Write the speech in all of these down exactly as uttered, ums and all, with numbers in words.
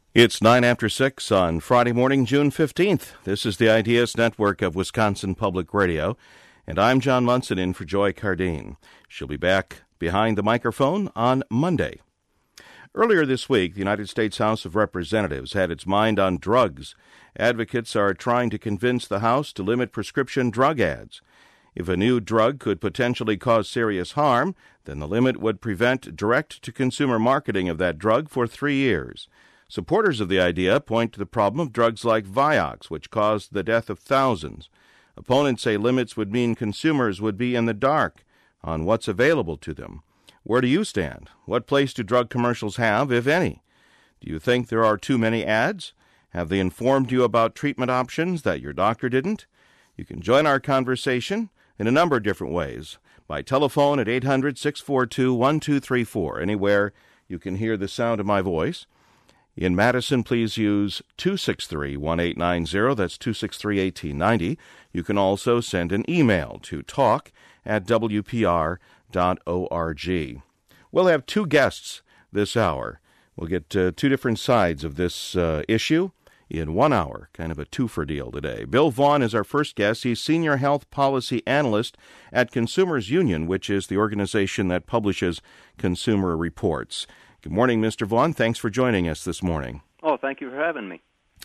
It's nine after six on Friday morning, June fifteenth. This is the I D S Network of Wisconsin Public Radio, and I'm John Munson in for Joy Cardine. She'll be back behind the microphone on Monday. Earlier this week, the United States House of Representatives had its mind on drugs. Advocates are trying to convince the House to limit prescription drug ads. If a new drug could potentially cause serious harm, then the limit would prevent direct-to-consumer marketing of that drug for three years. Supporters of the idea point to the problem of drugs like Vioxx, which caused the death of thousands. Opponents say limits would mean consumers would be in the dark on what's available to them. Where do you stand? What place do drug commercials have, if any? Do you think there are too many ads? Have they informed you about treatment options that your doctor didn't? You can join our conversation in a number of different ways. By telephone at eight hundred, six four two, one two three four. Anywhere you can hear the sound of my voice. In Madison, please use two six three, one eight nine zero. That's two six three, one eight nine zero. You can also send an email to talk at w p r dot org. We'll have two guests this hour. We'll get uh, two different sides of this uh, issue in one hour, kind of a twofer deal today. Bill Vaughn is our first guest. He's Senior Health Policy Analyst at Consumers Union, which is the organization that publishes Consumer Reports. Good morning, Mister Vaughn. Thanks for joining us this morning. Oh, thank you for having me.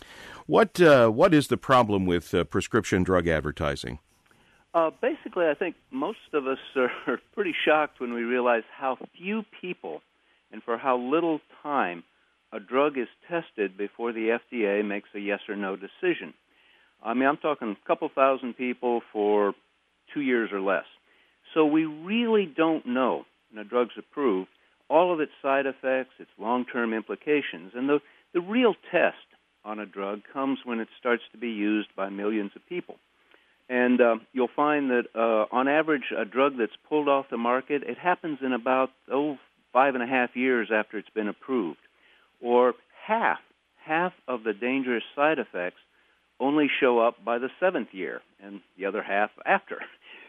What uh, what is the problem with uh, prescription drug advertising? Uh, basically, I think most of us are pretty shocked when we realize how few people and for how little time a drug is tested before the F D A makes a yes or no decision. I mean, I'm talking a couple thousand people for two years or less. So we really don't know, when a drug's approved, all of its side effects, its long-term implications. And the, the real test on a drug comes when it starts to be used by millions of people. And uh, you'll find that, uh, on average, a drug that's pulled off the market, it happens in about, oh, five and a half years after it's been approved. Or half, half of the dangerous side effects only show up by the seventh year, and the other half after.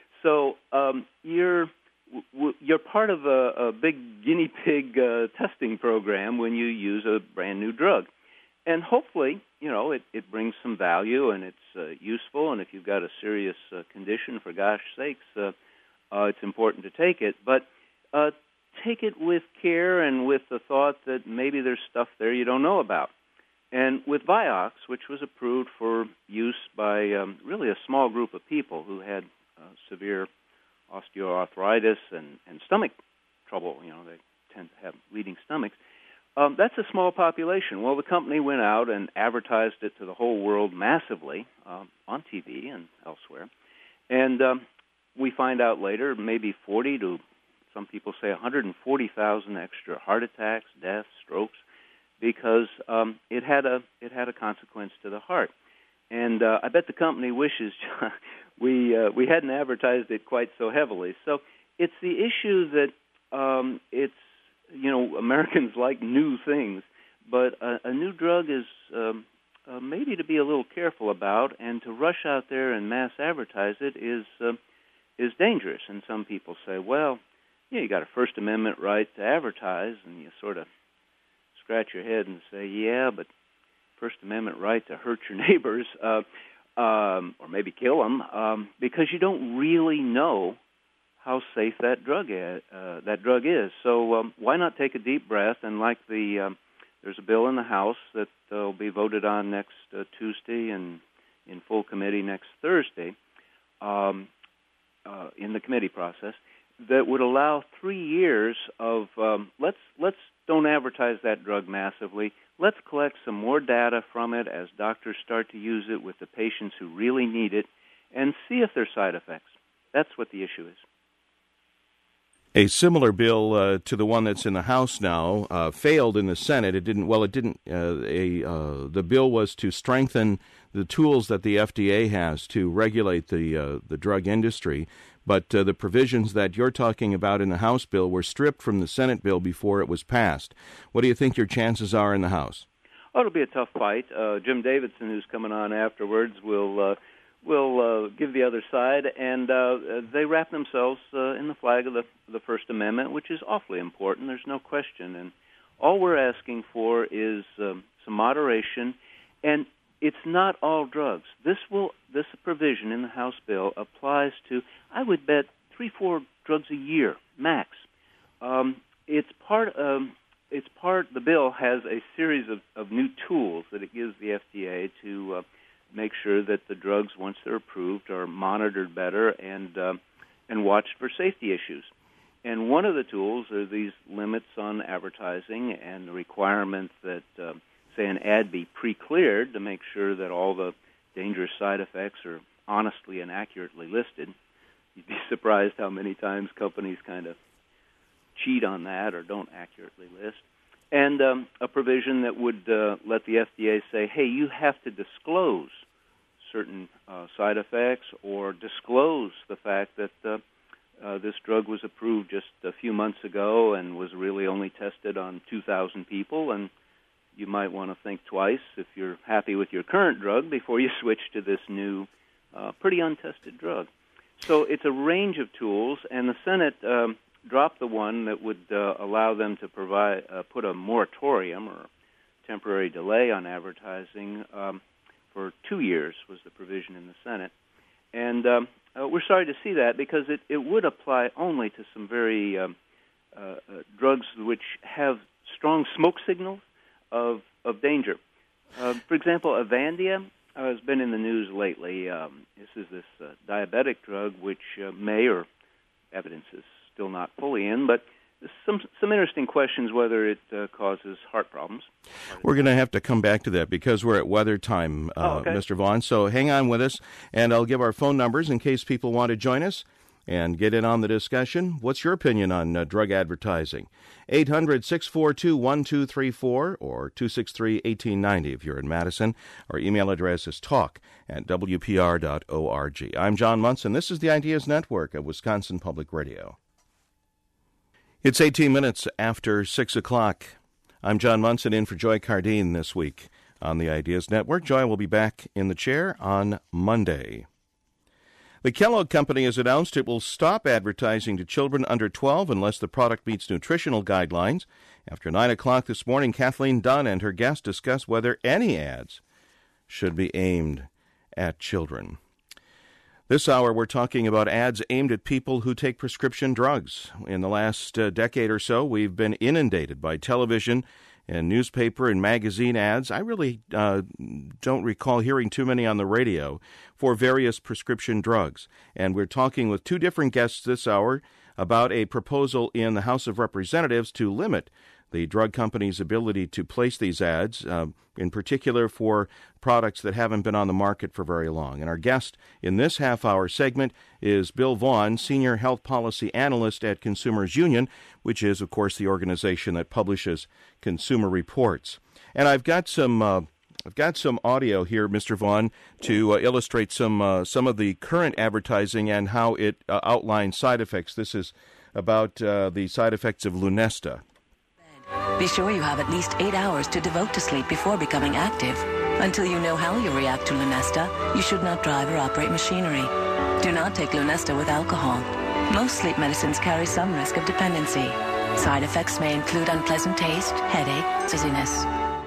So um, you're... You're part of a, a big guinea pig uh, testing program when you use a brand new drug. And hopefully, you know, it, it brings some value and it's uh, useful. And if you've got a serious uh, condition, for gosh sakes, uh, uh, it's important to take it. But uh, take it with care and with the thought that maybe there's stuff there you don't know about. And with Vioxx, which was approved for use by um, really a small group of people who had uh, severe osteoarthritis and, and stomach trouble, you know, they tend to have bleeding stomachs. Um, that's a small population. Well, the company went out and advertised it to the whole world massively um, on T V and elsewhere. And um, we find out later maybe forty to, some people say one hundred forty thousand extra heart attacks, deaths, strokes, because um, it had a it had a consequence to the heart. And uh, I bet the company wishes we uh, we hadn't advertised it quite so heavily. So it's the issue that um, it's, you know, Americans like new things, but a, a new drug is um, uh, maybe to be a little careful about, and to rush out there and mass advertise it is uh, is dangerous. And some people say, well, yeah, you got a First Amendment right to advertise, and you sort of scratch your head and say, yeah, but First Amendment right to hurt your neighbors, uh, um, or maybe kill them, um, because you don't really know how safe that drug is, uh, that drug is. So um, why not take a deep breath? And like the um, there's a bill in the House that uh, will be voted on next uh, Tuesday and in full committee next Thursday, um, uh, in the committee process, that would allow three years of um, let's let's don't advertise that drug massively. Let's collect some more data from it as doctors start to use it with the patients who really need it, and see if there's side effects. That's what the issue is. A similar bill uh, to the one that's in the House now uh, failed in the Senate. It didn't. Well, it didn't. Uh, a uh, the bill was to strengthen the tools that the F D A has to regulate the uh, the drug industry. But uh, the provisions that you're talking about in the House bill were stripped from the Senate bill before it was passed. What do you think your chances are in the House? Oh, it'll be a tough fight. Uh, Jim Davidson, who's coming on afterwards, will uh, will uh, give the other side, and uh, they wrap themselves uh, in the flag of the, the First Amendment, which is awfully important. There's no question. And all we're asking for is um, some moderation, and it's not all drugs. This will this provision in the House bill applies to, I would bet, three, four drugs a year max. Um, it's part. Um, it's part. The bill has a series of, of new tools that it gives the F D A to uh, make sure that the drugs, once they're approved, are monitored better and uh, and watched for safety issues. And one of the tools are these limits on advertising and the requirement that, uh, say, an ad be pre-cleared to make sure that all the dangerous side effects are honestly and accurately listed. You'd be surprised how many times companies kind of cheat on that or don't accurately list. And um, a provision that would uh, let the F D A say, hey, you have to disclose certain uh, side effects or disclose the fact that uh, uh, this drug was approved just a few months ago and was really only tested on two thousand people, and you might want to think twice if you're happy with your current drug before you switch to this new, uh, pretty untested drug. So it's a range of tools, and the Senate um, dropped the one that would uh, allow them to provide uh, put a moratorium or temporary delay on advertising um, for two years was the provision in the Senate. And um, uh, we're sorry to see that because it, it would apply only to some very um, uh, uh, drugs which have strong smoke signals of of danger. Uh, for example, Avandia uh, has been in the news lately. Um, this is this uh, diabetic drug which uh, may, or evidence is still not fully in, but some some interesting questions whether it uh, causes heart problems. We're going to have to come back to that because we're at weather time, uh, oh, okay. Mister Vaughn. So hang on with us, and I'll give our phone numbers in case people want to join us and get in on the discussion. What's your opinion on uh, drug advertising? eight hundred, six four two, one two three four or two six three, one eight nine zero if you're in Madison. Our email address is talk at w p r dot org. I'm John Munson. This is the Ideas Network of Wisconsin Public Radio. It's eighteen minutes after six o'clock. I'm John Munson in for Joy Cardine this week on the Ideas Network. Joy will be back in the chair on Monday. The Kellogg Company has announced it will stop advertising to children under twelve unless the product meets nutritional guidelines. After nine o'clock this morning, Kathleen Dunn and her guest discuss whether any ads should be aimed at children. This hour, we're talking about ads aimed at people who take prescription drugs. In the last uh, decade or so, we've been inundated by television and newspaper and magazine ads. I really uh, don't recall hearing too many on the radio for various prescription drugs. And we're talking with two different guests this hour about a proposal in the House of Representatives to limit the drug company's ability to place these ads, uh, in particular for products that haven't been on the market for very long. And our guest in this half-hour segment is Bill Vaughn, Senior Health Policy Analyst at Consumers Union, which is, of course, the organization that publishes Consumer Reports. And I've got some uh, I've got some audio here, Mister Vaughn, to uh, illustrate some uh, some of the current advertising and how it uh, outlines side effects. This is about uh, the side effects of Lunesta. Be sure you have at least eight hours to devote to sleep before becoming active. Until you know how you react to Lunesta, you should not drive or operate machinery. Do not take Lunesta with alcohol. Most sleep medicines carry some risk of dependency. Side effects may include unpleasant taste, headache, dizziness.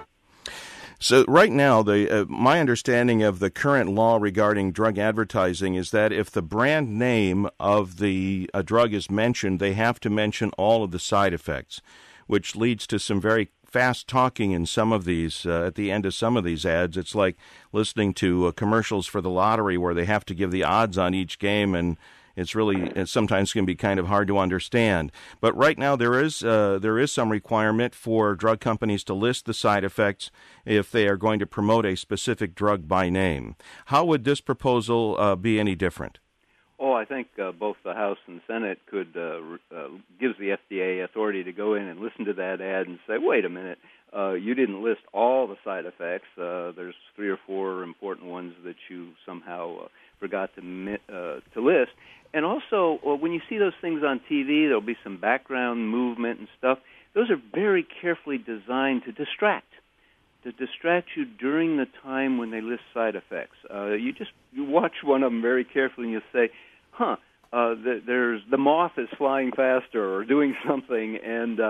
So right now, the uh, my understanding of the current law regarding drug advertising is that if the brand name of the uh, drug is mentioned, they have to mention all of the side effects, which leads to some very fast talking in some of these, uh, at the end of some of these ads. It's like listening to uh, commercials for the lottery where they have to give the odds on each game, and it's really, it sometimes can be kind of hard to understand. But right now there is uh, there is some requirement for drug companies to list the side effects if they are going to promote a specific drug by name. How would this proposal uh, be any different? Oh, I think uh, both the House and the Senate could uh, uh, gives the F D A authority to go in and listen to that ad and say, wait a minute, uh, you didn't list all the side effects. Uh, there's three or four important ones that you somehow uh, forgot to uh, to list. And also, uh, when you see those things on T V, there'll be some background movement and stuff. Those are very carefully designed to distract, to distract you during the time when they list side effects. Uh, you just you watch one of them very carefully and you'll say, huh, uh, the, there's the moth is flying faster or doing something, and uh,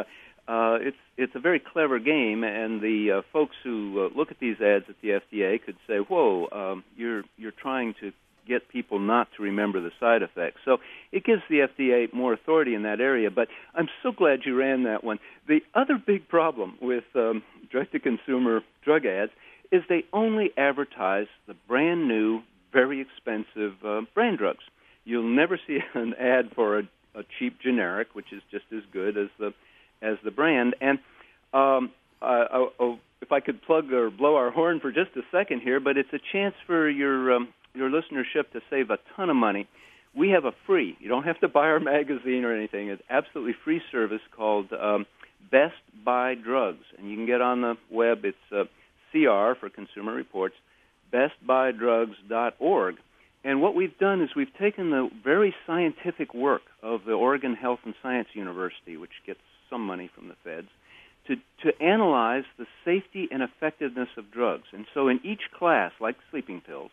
uh, it's it's a very clever game, and the uh, folks who uh, look at these ads at the F D A could say, "Whoa, um, you're you're trying to get people not to remember the side effects." So it gives the F D A more authority in that area. But I'm so glad you ran that one. The other big problem with um, direct-to-consumer drug ads is they only advertise the brand new, very expensive uh, brand drugs. You'll never see an ad for a, a cheap generic, which is just as good as the as the brand. And um, uh, uh, if I could plug or blow our horn for just a second here, but it's a chance for your um, your listenership to save a ton of money. We have a free, you don't have to buy our magazine or anything, it's absolutely free service called um, Best Buy Drugs. And you can get on the web, it's uh, C R for Consumer Reports, best buy drugs dot org. And what we've done is we've taken the very scientific work of the Oregon Health and Science University, which gets some money from the feds, to, to analyze the safety and effectiveness of drugs. And so in each class, like sleeping pills,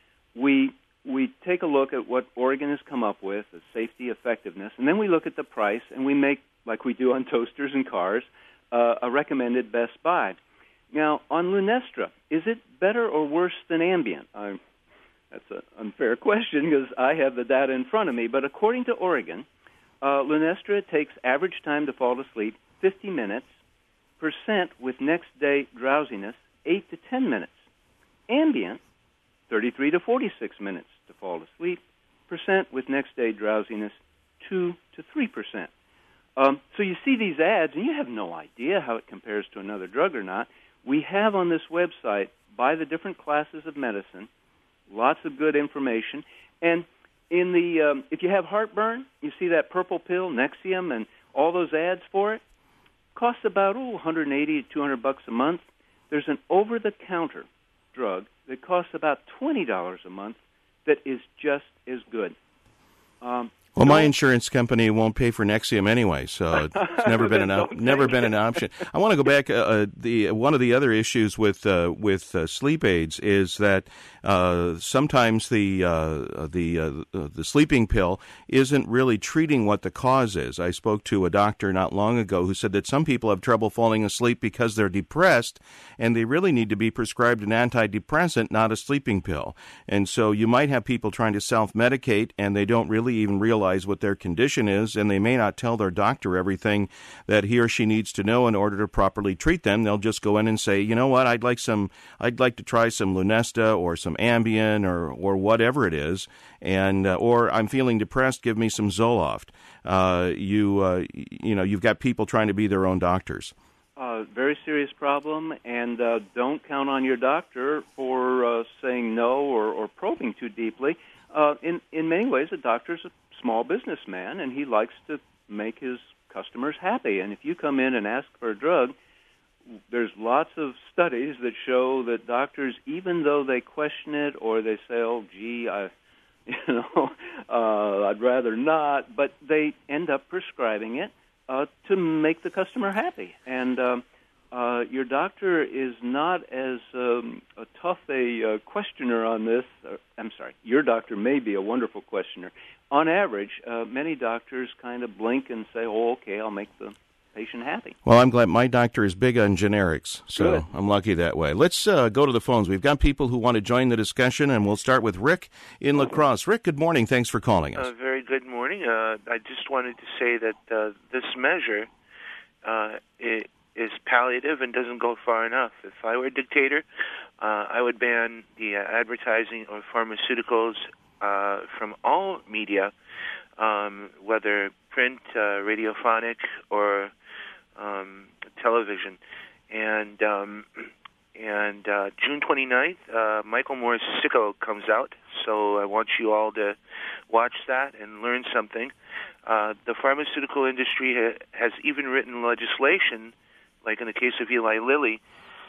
we we take a look at what Oregon has come up with, the safety, effectiveness, and then we look at the price, and we make, like we do on toasters and cars, uh, a recommended best buy. Now, on Lunesta, is it better or worse than Ambien? Uh, that's an unfair question because I have the data in front of me, but according to Oregon, uh, Lunesta takes average time to fall asleep, fifty minutes, percent with next-day drowsiness, eight to ten minutes. Ambien, thirty-three to forty-six minutes to fall asleep, percent with next-day drowsiness, two to three percent. Um, so you see these ads, and you have no idea how it compares to another drug or not. We have on this website, by the different classes of medicine, lots of good information. And in the um, if you have heartburn, you see that purple pill, Nexium, and all those ads for it. Costs about oh, one hundred eighty to two hundred bucks a month. There's an over-the-counter drug that costs about twenty dollars a month that is just as good. Um, well, my insurance company won't pay for Nexium anyway, so it's never been an op- never been an option. I want to go back. Uh, the one of the other issues with uh, with uh, sleep aids is that uh, sometimes the uh, the uh, the sleeping pill isn't really treating what the cause is. I spoke to a doctor not long ago who said that some people have trouble falling asleep because they're depressed, and they really need to be prescribed an antidepressant, not a sleeping pill. And so you might have people trying to self-medicate, and they don't really even realize what their condition is, and they may not tell their doctor everything that he or she needs to know in order to properly treat them. They'll just go in and say, you know what, I'd like some, I'd like to try some Lunesta or some Ambien or or whatever it is, and uh, or I'm feeling depressed, give me some Zoloft. Uh, you uh, you know, you've got people trying to be their own doctors. Uh, very serious problem, and uh, don't count on your doctor for uh, saying no or, or probing too deeply. Uh, in in many ways, a doctor's a small businessman, and he likes to make his customers happy. And if you come in and ask for a drug, there's lots of studies that show that doctors, even though they question it or they say, "Oh, gee, I, you know, uh, I'd rather not," but they end up prescribing it uh, to make the customer happy. And um, uh, your doctor is not as um, a tough a uh, questioner on this. Or, I'm sorry, your doctor may be a wonderful questioner. On average, uh, many doctors kind of blink and say, "Oh, okay, I'll make the patient happy." Well, I'm glad my doctor is big on generics, so Good. I'm lucky that way. Let's uh, go to the phones. We've got people who want to join the discussion, and we'll start with Rick in La Crosse. Rick, good morning. Thanks for calling us. Uh, very good morning. Uh, I just wanted to say that uh, this measure uh, it is palliative and doesn't go far enough. If I were a dictator, uh, I would ban the uh, advertising of pharmaceuticals uh, from all media, um, whether print, uh, radiophonic, or um, television. And um, and uh, June twenty-ninth, uh, Michael Moore's Sicko comes out, so I want you all to watch that and learn something. Uh, the pharmaceutical industry ha- has even written legislation, like in the case of Eli Lilly,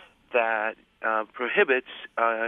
that uh, prohibits uh,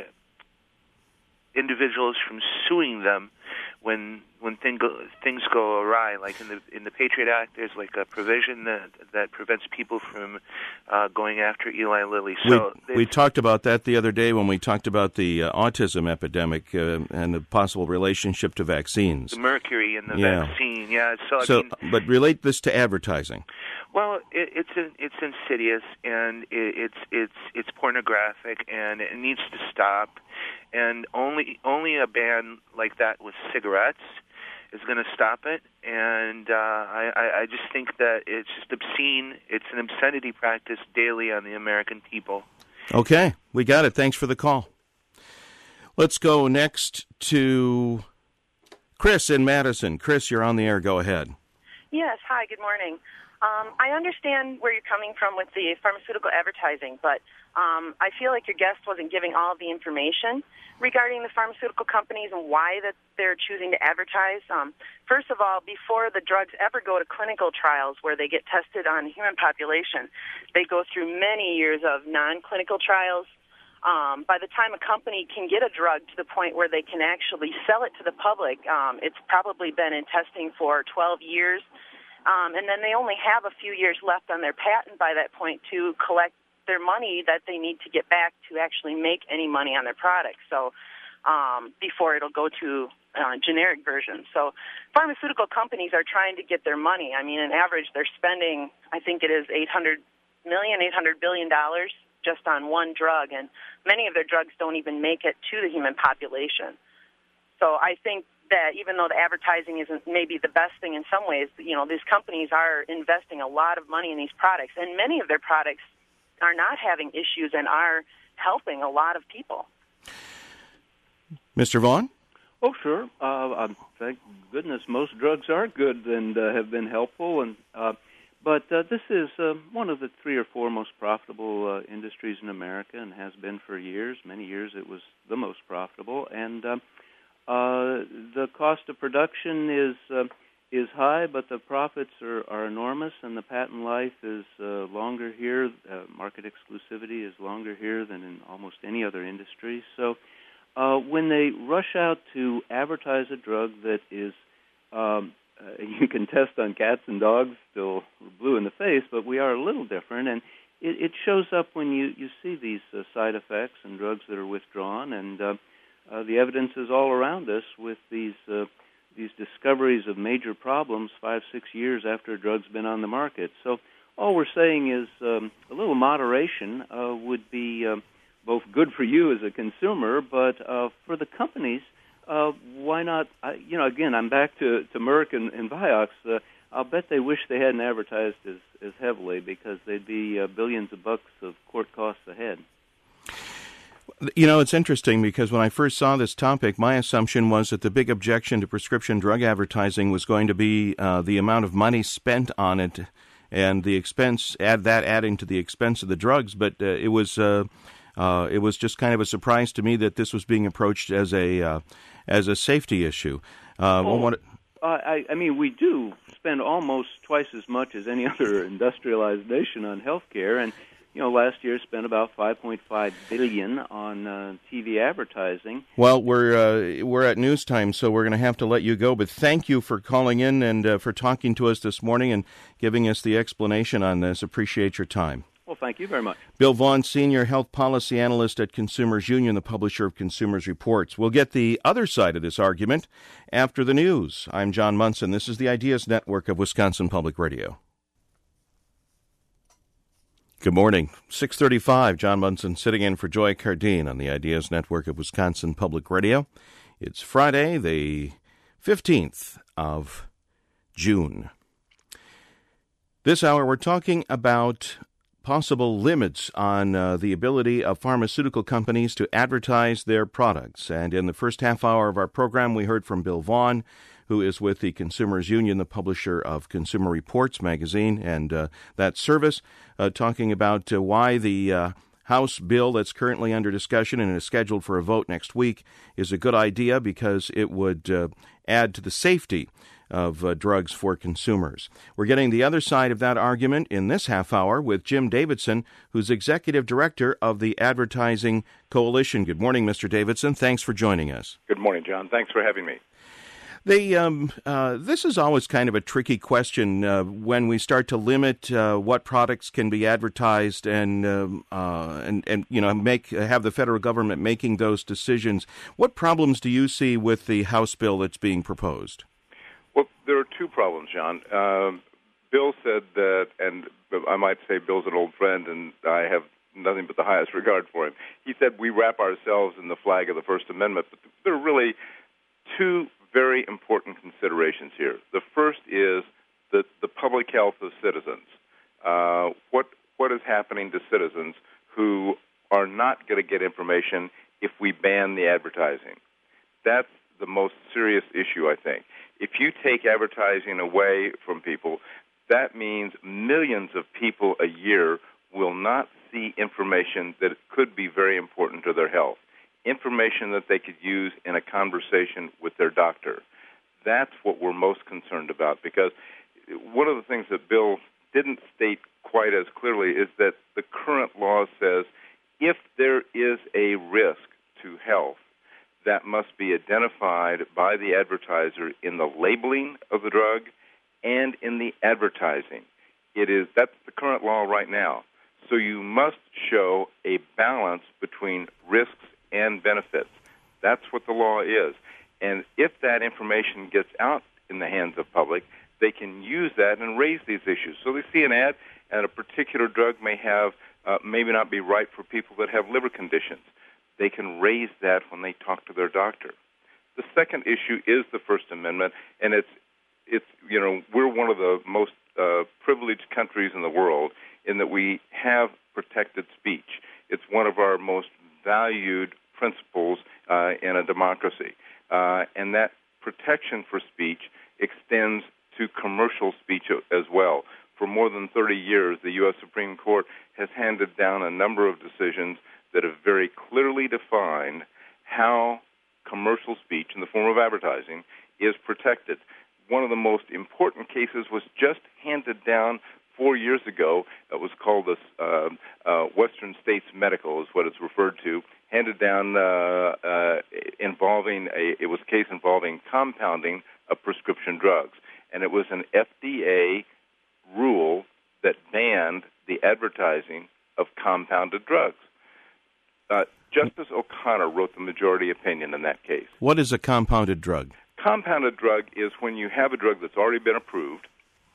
individuals from suing them when when thing go, things go awry. Like in the in the Patriot Act, there's like a provision that that prevents people from uh, going after Eli Lilly. So we, we talked about that the other day when we talked about the uh, autism epidemic uh, and the possible relationship to vaccines. The mercury in the yeah. vaccine, yeah. So, I so mean, but relate this to advertising. Well, it, it's in, it's insidious, and it, it's it's it's pornographic, and it needs to stop. And only only a ban like that with cigarettes is going to stop it. And uh, I, I just think that it's just obscene. It's an obscenity practice daily on the American people. Okay, we got it. Thanks for the call. Let's go next to Chris in Madison. Chris, you're on the air. Go ahead. Yes. Hi, good morning. Um, I understand where you're coming from with the pharmaceutical advertising, but um, I feel like your guest wasn't giving all of the information regarding the pharmaceutical companies and why that they're choosing to advertise. Um, first of all, before the drugs ever go to clinical trials where they get tested on human population, they go through many years of non-clinical trials. Um, by the time a company can get a drug to the point where they can actually sell it to the public, um, it's probably been in testing for twelve years. Um, and then they only have a few years left on their patent by that point to collect their money that they need to get back to actually make any money on their product. So um, before it'll go to uh, generic versions. So pharmaceutical companies are trying to get their money. I mean, on average, they're spending, I think it is eight hundred million dollars, eight hundred billion dollars just on one drug, and many of their drugs don't even make it to the human population. So I think that even though the advertising isn't maybe the best thing in some ways, you know, these companies are investing a lot of money in these products, and many of their products are not having issues and are helping a lot of people. Mister Vaughn? Oh, sure. Uh, um, thank goodness most drugs are good and uh, have been helpful, and uh, but uh, this is uh, one of the three or four most profitable uh, industries in America, and has been for years. Many years it was the most profitable, and uh, Uh, the cost of production is uh, is high, but the profits are, are enormous, and the patent life is uh, longer here. Uh, market exclusivity is longer here than in almost any other industry. So uh, when they rush out to advertise a drug that is, um, uh, you can test on cats and dogs, still blue in the face, but we are a little different, and it, it shows up when you, you see these uh, side effects and drugs that are withdrawn, and uh, Uh, the evidence is all around us with these uh, these discoveries of major problems five, six years after a drug's been on the market. So all we're saying is um, a little moderation uh, would be uh, both good for you as a consumer, but uh, for the companies, uh, why not? I, you know, again, I'm back to, to Merck and, and Vioxx. Uh, I'll bet they wish they hadn't advertised as, as heavily, because they'd be uh, billions of bucks of court costs ahead. You know, it's interesting because when I first saw this topic, my assumption was that the big objection to prescription drug advertising was going to be uh, the amount of money spent on it and the expense, add that adding to the expense of the drugs. But uh, it was uh, uh, it was just kind of a surprise to me that this was being approached as a uh, as a safety issue. Uh, oh, what, uh, I, I mean, we do spend almost twice as much as any other industrialized nation on health care, and you know, last year spent about five point five billion dollars on uh, T V advertising. Well, we're uh, we're at news time, so we're going to have to let you go. But thank you for calling in and uh, for talking to us this morning and giving us the explanation on this. Appreciate your time. Well, thank you very much. Bill Vaughn, Senior Health Policy Analyst at Consumers Union, the publisher of Consumers Reports. We'll get the other side of this argument after the news. I'm John Munson. This is the Ideas Network of Wisconsin Public Radio. Good morning. six thirty-five, John Munson sitting in for Joy Cardine on the Ideas Network of Wisconsin Public Radio. It's Friday, the fifteenth of June. This hour we're talking about possible limits on uh, the ability of pharmaceutical companies to advertise their products. And in the first half hour of our program, we heard from Bill Vaughn, who is with the Consumers Union, the publisher of Consumer Reports magazine and uh, that service, uh, talking about uh, why the uh, House bill that's currently under discussion and is scheduled for a vote next week is a good idea because it would uh, add to the safety of uh, drugs for consumers. We're getting the other side of that argument in this half hour with Jim Davidson, who's Executive Director of the Advertising Coalition. Good morning, Mister Davidson. Thanks for joining us. Good morning, John. Thanks for having me. They, um, uh, this is always kind of a tricky question uh, when we start to limit uh, what products can be advertised and um, uh, and and you know make have the federal government making those decisions. What problems do you see with the House bill that's being proposed? Well, there are two problems, John. Uh, Bill said that, and I might say Bill's an old friend, and I have nothing but the highest regard for him. He said we wrap ourselves in the flag of the First Amendment, but there are really two very important considerations here. The first is the, the public health of citizens. Uh, what what is happening to citizens who are not going to get information if we ban the advertising? That's the most serious issue, I think. If you take advertising away from people, that means millions of people a year will not see information that could be very important to their health, information that they could use in a conversation with their doctor. That's what we're most concerned about, because one of the things that Bill didn't state quite as clearly is that the current law says if there is a risk to health, that must be identified by the advertiser in the labeling of the drug and in the advertising. It is that's the current law right now. So you must show a balance between risks and benefits. That's what the law is. And if that information gets out in the hands of public, they can use that and raise these issues. So they see an ad, and a particular drug may have uh, maybe not be right for people that have liver conditions. They can raise that when they talk to their doctor. The second issue is the First Amendment, and it's it's you know we're one of the most uh, privileged countries in the world in that we have protected speech. It's one of our most valued principles uh, in a democracy, uh, and that protection for speech extends to commercial speech as well. For more than thirty years, the U S Supreme Court has handed down a number of decisions that have very clearly defined how commercial speech in the form of advertising is protected. One of the most important cases was just handed down four years ago. It was called the uh, uh, Western States Medical, is what it's referred to, handed down uh, uh, involving a, it was a case involving compounding of prescription drugs. And it was an F D A rule that banned the advertising of compounded drugs. Uh, Justice O'Connor wrote the majority opinion in that case. What is a compounded drug? Compounded drug is when you have a drug that's already been approved,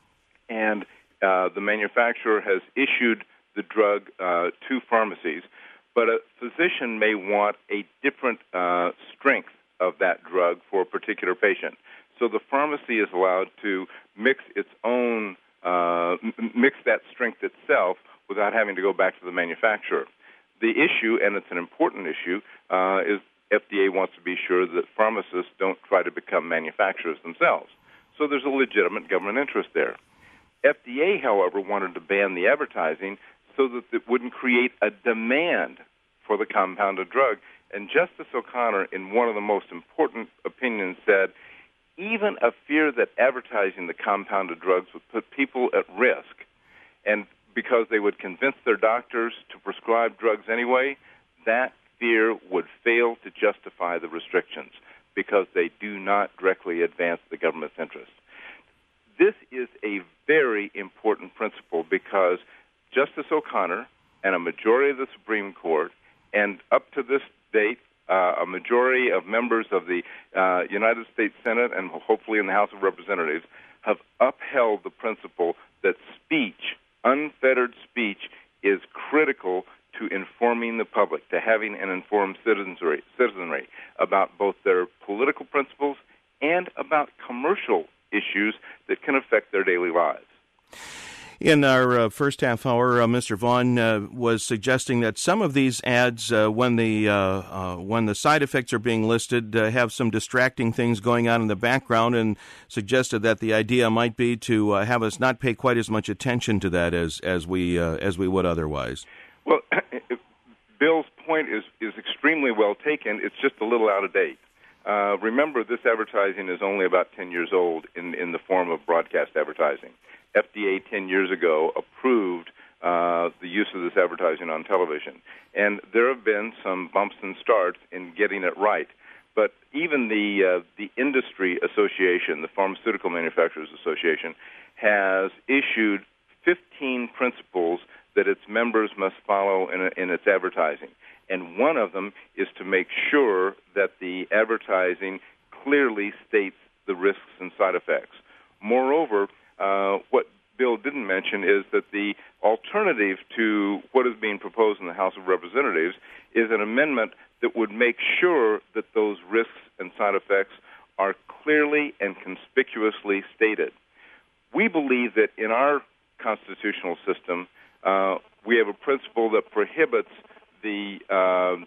and uh, the manufacturer has issued the drug uh, to pharmacies, but a physician may want a different uh, strength of that drug for a particular patient. So the pharmacy is allowed to mix its own, uh, m- mix that strength itself without having to go back to the manufacturer. The issue, and it's an important issue, uh, is F D A wants to be sure that pharmacists don't try to become manufacturers themselves. So there's a legitimate government interest there. F D A, however, wanted to ban the advertising so that it wouldn't create a demand for the compounded drug. And Justice O'Connor, in one of the most important opinions, said, even a fear that advertising the compounded drugs would put people at risk, and because they would convince their doctors to prescribe drugs anyway, that fear would fail to justify the restrictions because they do not directly advance the government's interest. This is a very important principle because Justice O'Connor and a majority of the Supreme Court, and up to this date, uh, a majority of members of the uh, United States Senate and hopefully in the House of Representatives, have upheld the principle that speech, unfettered speech, is critical to informing the public, to having an informed citizenry, citizenry about both their political principles and about commercial issues that can affect their daily lives. In our uh, first half hour, uh, Mister Vaughn uh, was suggesting that some of these ads, uh, when the uh, uh, when the side effects are being listed, uh, have some distracting things going on in the background, and suggested that the idea might be to uh, have us not pay quite as much attention to that as as we uh, as we would otherwise. Well, Bill's point is is extremely well taken. It's just a little out of date. Uh, remember, this advertising is only about ten years old in in the form of broadcast advertising. F D A ten years ago approved uh, the use of this advertising on television. And there have been some bumps and starts in getting it right. But even the uh, the industry association, the Pharmaceutical Manufacturers Association, has issued fifteen principles that its members must follow in, a, in its advertising. And one of them is to make sure that the advertising clearly states the risks and side effects. Moreover, Uh, what Bill didn't mention is that the alternative to what is being proposed in the House of Representatives is an amendment that would make sure that those risks and side effects are clearly and conspicuously stated. We believe that in our constitutional system, uh, we have a principle that prohibits the uh,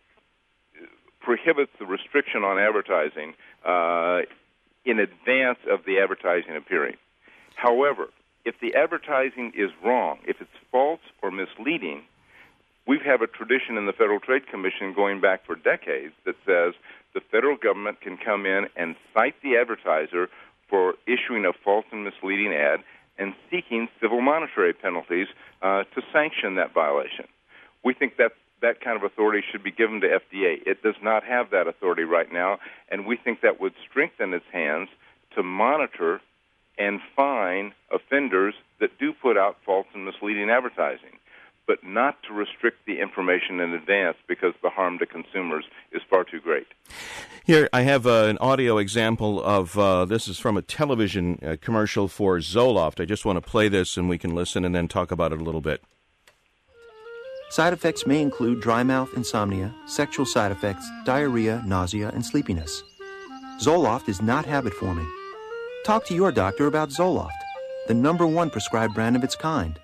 prohibits the restriction on advertising uh, in advance of the advertising appearing. However, if the advertising is wrong, if it's false or misleading, we have a tradition in the Federal Trade Commission going back for decades that says the federal government can come in and cite the advertiser for issuing a false and misleading ad and seeking civil monetary penalties uh, to sanction that violation. We think that that kind of authority should be given to F D A. It does not have that authority right now, and we think that would strengthen its hands to monitor and fine offenders that do put out false and misleading advertising, but not to restrict the information in advance because the harm to consumers is far too great. Here, I have uh, an audio example of, uh, this is from a television uh, commercial for Zoloft. I just want to play this and we can listen and then talk about it a little bit. Side effects may include dry mouth, insomnia, sexual side effects, diarrhea, nausea, and sleepiness. Zoloft is not habit-forming. Talk to your doctor about Zoloft, the number one prescribed brand of its kind.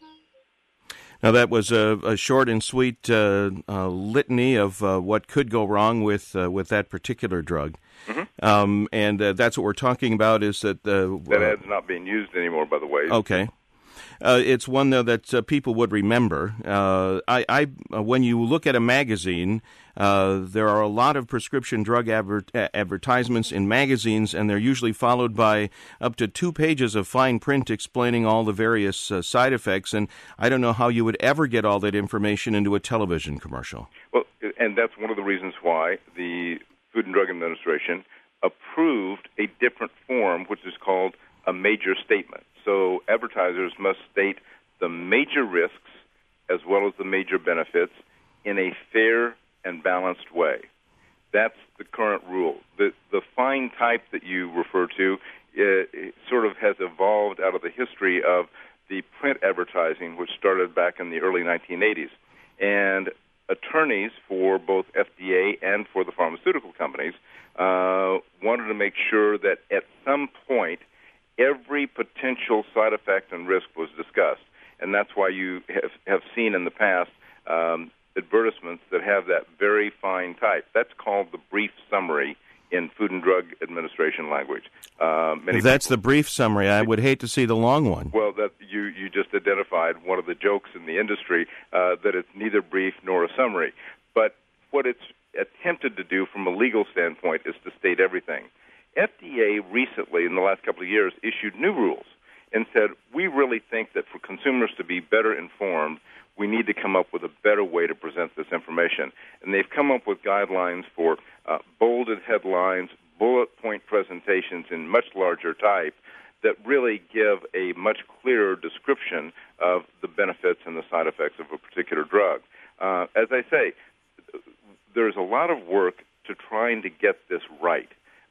Now, that was a, a short and sweet uh, uh, litany of uh, what could go wrong with uh, with that particular drug. Mm-hmm. Um, and uh, that's what we're talking about is that... Uh, that ad's not being used anymore, by the way. Okay. Uh, it's one, though, that uh, people would remember. Uh, I, I, uh, when you look at a magazine, uh, there are a lot of prescription drug adver- advertisements in magazines, and they're usually followed by up to two pages of fine print explaining all the various uh, side effects, and I don't know how you would ever get all that information into a television commercial. Well, and that's one of the reasons why the Food and Drug Administration approved a different form, which is called a major statement. So advertisers must state the major risks as well as the major benefits in a fair and balanced way. That's the current rule. The, the fine type that you refer to uh, sort of has evolved out of the history of the print advertising, which started back in the early nineteen eighties. And attorneys for both F D A and for the pharmaceutical companies uh, wanted to make sure that at some point every potential side effect and risk was discussed. And that's why you have, have seen in the past um, advertisements that have that very fine type. That's called the brief summary in Food and Drug Administration language. Uh, many That's people, the brief summary. I would hate to see the long one. Well, that you, you just identified one of the jokes in the industry, uh, that it's neither brief nor a summary. But what it's attempted to do from a legal standpoint is to state everything. F D A recently, in the last couple of years, issued new rules and said, we really think that for consumers to be better informed, we need to come up with a better way to present this information. And they've come up with guidelines for uh, bolded headlines, bullet point presentations in much larger type that really give a much clearer description of the benefits and the side effects of a particular drug. Uh, as I say, there's a lot of work to trying to get this right.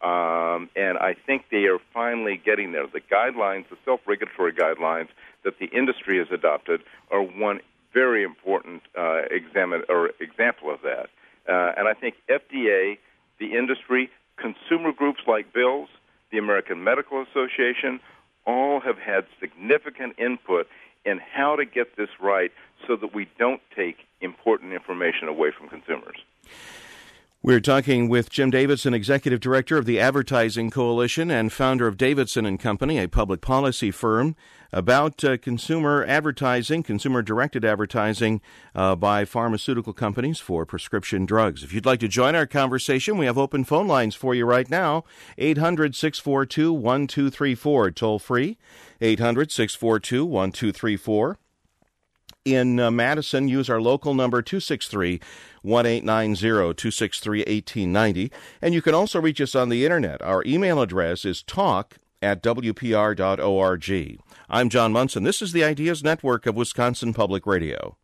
Um, and I think they are finally getting there. The guidelines, the self-regulatory guidelines that the industry has adopted are one very important uh, examine, or example of that. Uh, and I think F D A, the industry, consumer groups like Bill's, the American Medical Association, all have had significant input in how to get this right so that we don't take important information away from consumers. We're talking with Jim Davidson, Executive Director of the Advertising Coalition and founder of Davidson and Company, a public policy firm, about uh, consumer advertising, consumer-directed advertising uh, by pharmaceutical companies for prescription drugs. If you'd like to join our conversation, we have open phone lines for you right now, eight hundred, six four two, one two three four, toll free, eight hundred, six four two, one two three four. In uh, Madison, use our local number, two six three, one eight nine zero, two six three, one eight nine zero. And you can also reach us on the Internet. Our email address is talk at w p r dot org. I'm John Munson. This is the Ideas Network of Wisconsin Public Radio.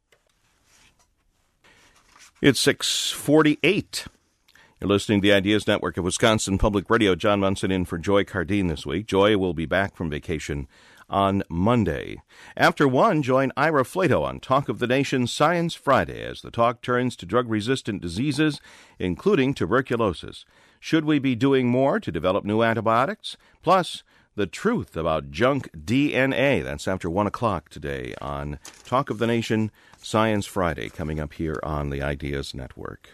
It's six forty-eight. You're listening to the Ideas Network of Wisconsin Public Radio. John Munson in for Joy Cardeen this week. Joy will be back from vacation on Monday. After one, join Ira Flato on Talk of the Nation Science Friday as the talk turns to drug-resistant diseases, including tuberculosis. Should we be doing more to develop new antibiotics? Plus, the truth about junk D N A. That's after one o'clock today on Talk of the Nation Science Friday, coming up here on the Ideas Network.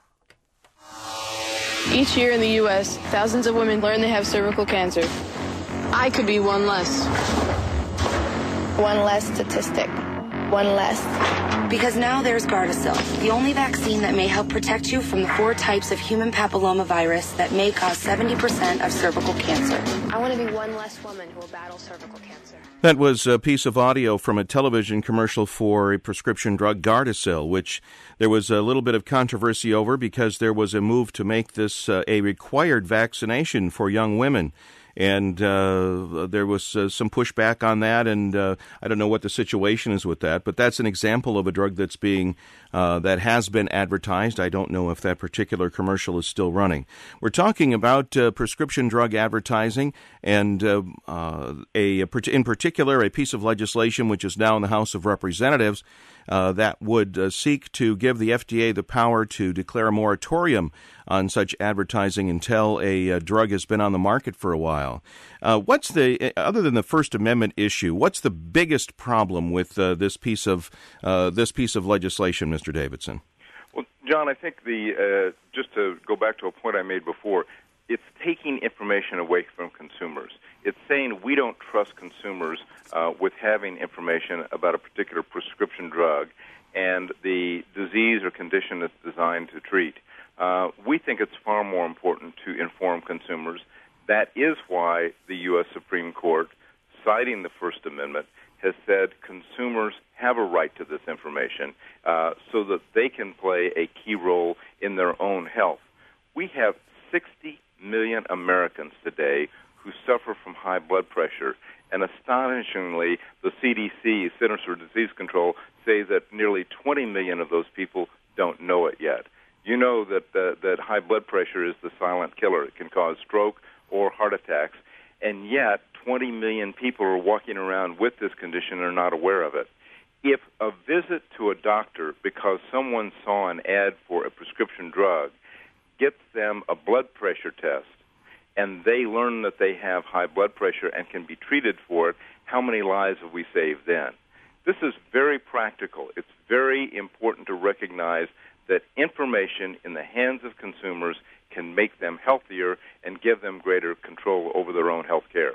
Each year in the U S, thousands of women learn they have cervical cancer. I could be one less. One less statistic. One less. Because now there's Gardasil, the only vaccine that may help protect you from the four types of human papillomavirus that may cause seventy percent of cervical cancer. I want to be one less woman who will battle cervical cancer. That was a piece of audio from a television commercial for a prescription drug, Gardasil, which there was a little bit of controversy over because there was a move to make this uh, a required vaccination for young women. And uh, there was uh, some pushback on that, and uh, I don't know what the situation is with that, but that's an example of a drug that's being uh, that has been advertised. I don't know if that particular commercial is still running. We're talking about uh, prescription drug advertising, and uh, uh, a in particular a piece of legislation which is now in the House of Representatives uh, that would uh, seek to give the F D A the power to declare a moratorium on such advertising until a, a drug has been on the market for a while. Uh, what's the, other than the First Amendment issue, what's the biggest problem with uh, this piece of uh, this piece of legislation, Mister Davidson? Well, John, I think the uh, just to go back to a point I made before, it's taking information away from consumers. It's saying we don't trust consumers uh, with having information about a particular prescription drug and the disease or condition it's designed to treat. Uh, we think it's far more important to inform consumers. That is why the U S Supreme Court, citing the First Amendment, has said consumers have a right to this information uh, so that they can play a key role in their own health. We have sixty million Americans today who suffer from high blood pressure, and astonishingly, the C D C, Centers for Disease Control, say that nearly twenty million of those people don't know it yet. You know that uh, that high blood pressure is the silent killer. It can cause stroke or heart attacks, and yet twenty million people are walking around with this condition and are not aware of it. If a visit to a doctor because someone saw an ad for a prescription drug gets them a blood pressure test, and they learn that they have high blood pressure and can be treated for it, how many lives have we saved then? This is very practical. It's very important to recognize that information in the hands of consumers can make them healthier and give them greater control over their own health care.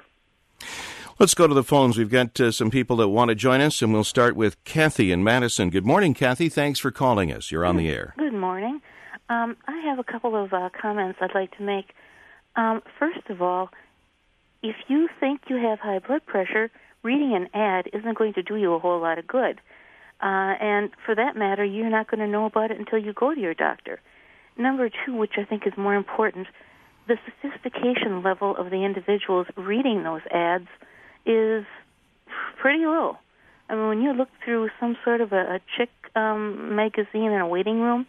Let's go to the phones. We've got uh, some people that want to join us, and we'll start with Kathy in Madison. Good morning, Kathy. Thanks for calling us. You're on the air. Good morning. Um, I have a couple of uh, comments I'd like to make. Um, first of all, if you think you have high blood pressure, reading an ad isn't going to do you a whole lot of good. Uh, and for that matter, you're not going to know about it until you go to your doctor. Number two, which I think is more important, the sophistication level of the individuals reading those ads is pretty low. I mean, when you look through some sort of a, a chick um, magazine in a waiting room,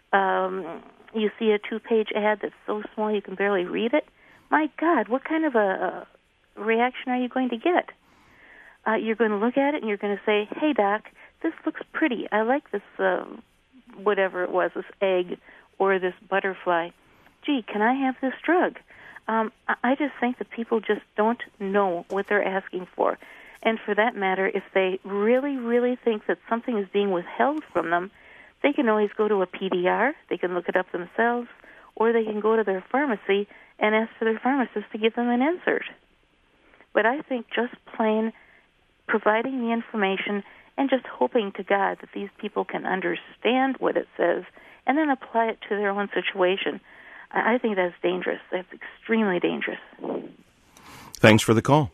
um, you see a two-page ad that's so small you can barely read it. My God, what kind of a, a reaction are you going to get? Uh, you're going to look at it and you're going to say, hey, doc, this looks pretty. I like this, uh, whatever it was, this egg or this butterfly. Gee, can I have this drug? Um, I just think that people just don't know what they're asking for. And for that matter, if they really, really think that something is being withheld from them, they can always go to a P D R, they can look it up themselves, or they can go to their pharmacy and ask for their pharmacist to give them an insert. But I think just plain providing the information and just hoping to God that these people can understand what it says and then apply it to their own situation, I think that's dangerous. That's extremely dangerous. Thanks for the call.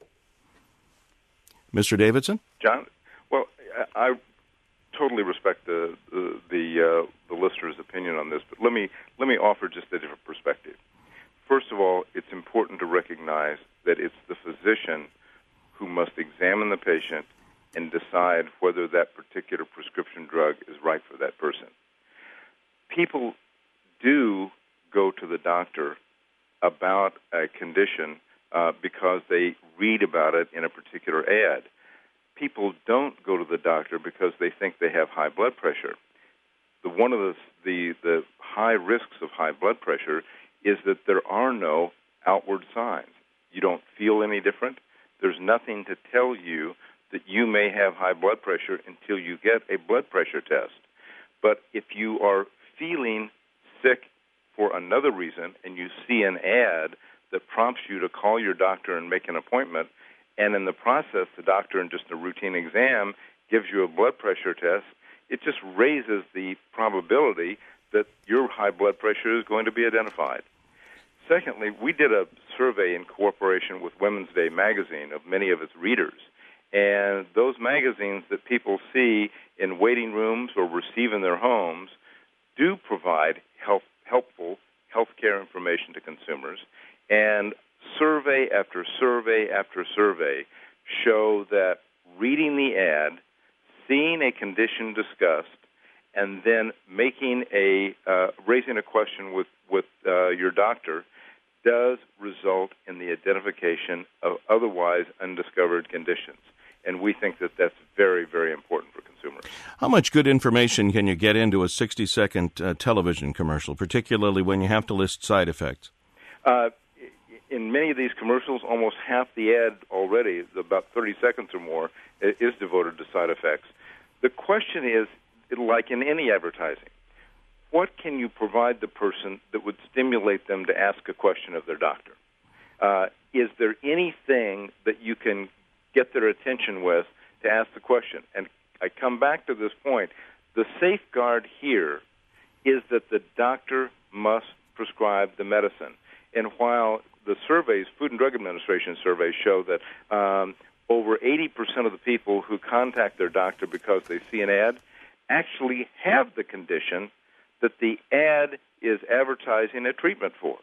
Mister Davidson? John, well, I totally respect the the the, uh, the listener's opinion on this, but let me let me offer just a different perspective. First of all, it's important to recognize that it's the physician who must examine the patient and decide whether that particular prescription drug is right for that person. People do go to the doctor about a condition uh, because they read about it in a particular ad. People don't go to the doctor because they think they have high blood pressure. The, one of the, the, the high risks of high blood pressure is that there are no outward signs. You don't feel any different. There's nothing to tell you that you may have high blood pressure until you get a blood pressure test. But if you are feeling sick for another reason and you see an ad that prompts you to call your doctor and make an appointment, and in the process the doctor, in just a routine exam, gives you a blood pressure test, it just raises the probability that your high blood pressure is going to be identified. Secondly, we did a survey in cooperation with Women's Day magazine of many of its readers. And those magazines that people see in waiting rooms or receive in their homes do provide help, helpful health care information to consumers. And survey after survey after survey show that reading the ad, seeing a condition discussed, and then making a uh, raising a question with with uh, your doctor does result in the identification of otherwise undiscovered conditions. And we think that that's very, very important for consumers. How much good information can you get into a sixty-second uh, television commercial, particularly when you have to list side effects? Uh, in many of these commercials, almost half the ad already, about thirty seconds or more, is devoted to side effects. The question is, like in any advertising, what can you provide the person that would stimulate them to ask a question of their doctor? Uh, is there anything that you can get their attention with to ask the question? And I come back to this point. The safeguard here is that the doctor must prescribe the medicine. And while the surveys, Food and Drug Administration surveys, show that um, over eighty percent of the people who contact their doctor because they see an ad actually have the condition that the ad is advertising a treatment for.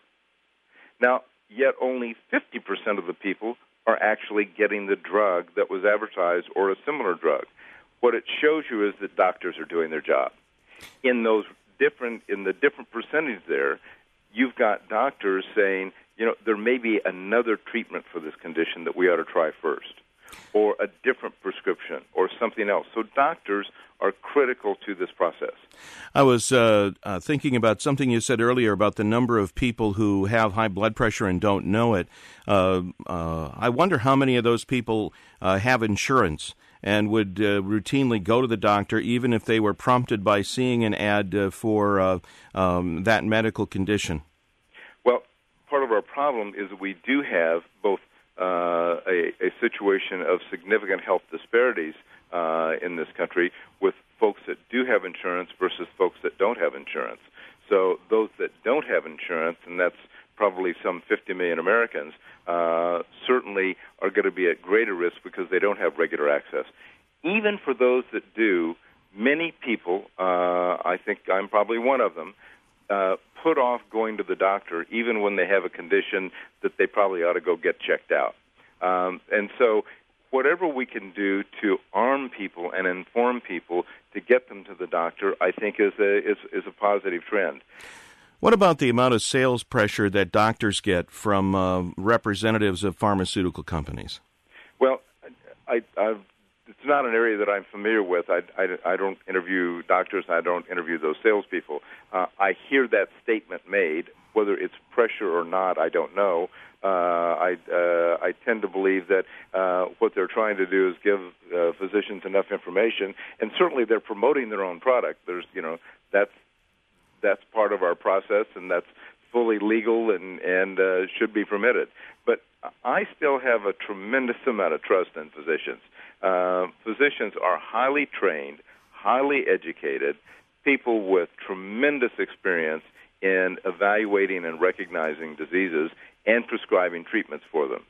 Now, yet only fifty percent of the people are actually getting the drug that was advertised or a similar drug. What it shows you is that doctors are doing their job. In those different, in the different percentage there, you've got doctors saying, you know, there may be another treatment for this condition that we ought to try first, or a different prescription, or something else. So doctors are critical to this process. I was uh, uh, thinking about something you said earlier about the number of people who have high blood pressure and don't know it. Uh, uh, I wonder how many of those people uh, have insurance and would uh, routinely go to the doctor even if they were prompted by seeing an ad uh, for uh, um, that medical condition. Well, part of our problem is that we do have both uh, a, a situation of significant health disparities uh, in this country with folks that do have insurance versus folks that don't have insurance. So those that don't have insurance, and that's probably some fifty million Americans, uh, certainly are going to be at greater risk because they don't have regular access. Even for those that do, many people, uh, I think I'm probably one of them, uh, put off going to the doctor even when they have a condition that they probably ought to go get checked out. Um, and so whatever we can do to arm people and inform people to get them to the doctor, I think is a, is, is a positive trend. What about the amount of sales pressure that doctors get from uh, representatives of pharmaceutical companies? Well, I, I, it's not an area that I'm familiar with. I, I, I don't interview doctors. I don't interview those salespeople. Uh, I hear that statement made. Whether it's pressure or not, I don't know. Uh, I, uh, I tend to believe that uh, what they're trying to do is give uh, physicians enough information, and certainly they're promoting their own product. There's, you know, that's that's part of our process, and that's fully legal and and uh, should be permitted. But I still have a tremendous amount of trust in physicians. Uh, physicians are highly trained, highly educated, people with tremendous experience in evaluating and recognizing diseases and prescribing treatments for them.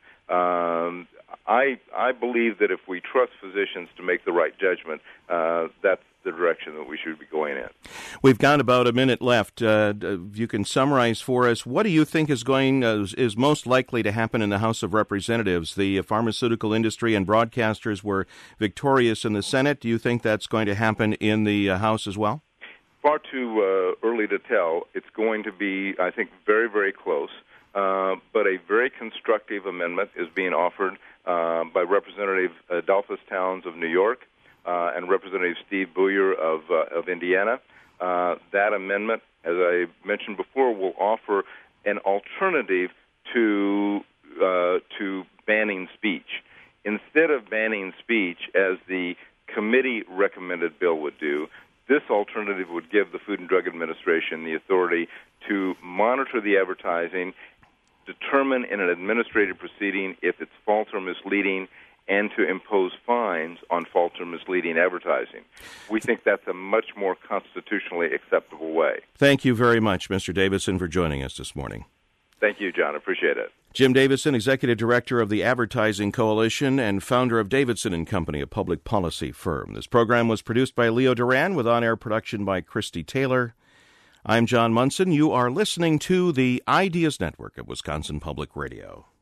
Um, I I believe that if we trust physicians to make the right judgment, uh, that's the direction that we should be going in. We've got about a minute left. Uh, you can summarize for us. What do you think is going uh, is most likely to happen in the House of Representatives? The pharmaceutical industry and broadcasters were victorious in the Senate. Do you think that's going to happen in the uh, House as well? Far too uh, early to tell. It's going to be, I think, very, very close. uh, but a very constructive amendment is being offered uh, by Representative Adolphus Towns of New York uh, and Representative Steve Buyer of, uh, of Indiana. Uh, that amendment, as I mentioned before, will offer an alternative to uh, to banning speech. Instead of banning speech, as the committee recommended bill would do, this alternative would give the Food and Drug Administration the authority to monitor the advertising, determine in an administrative proceeding if it's false or misleading, and to impose fines on false or misleading advertising. We think that's a much more constitutionally acceptable way. Thank you very much, Mister Davidson, for joining us this morning. Thank you, John. Appreciate it. Jim Davidson, Executive Director of the Advertising Coalition and founder of Davidson and Company, a public policy firm. This program was produced by Leo Duran with on-air production by Christy Taylor. I'm John Munson. You are listening to the Ideas Network of Wisconsin Public Radio.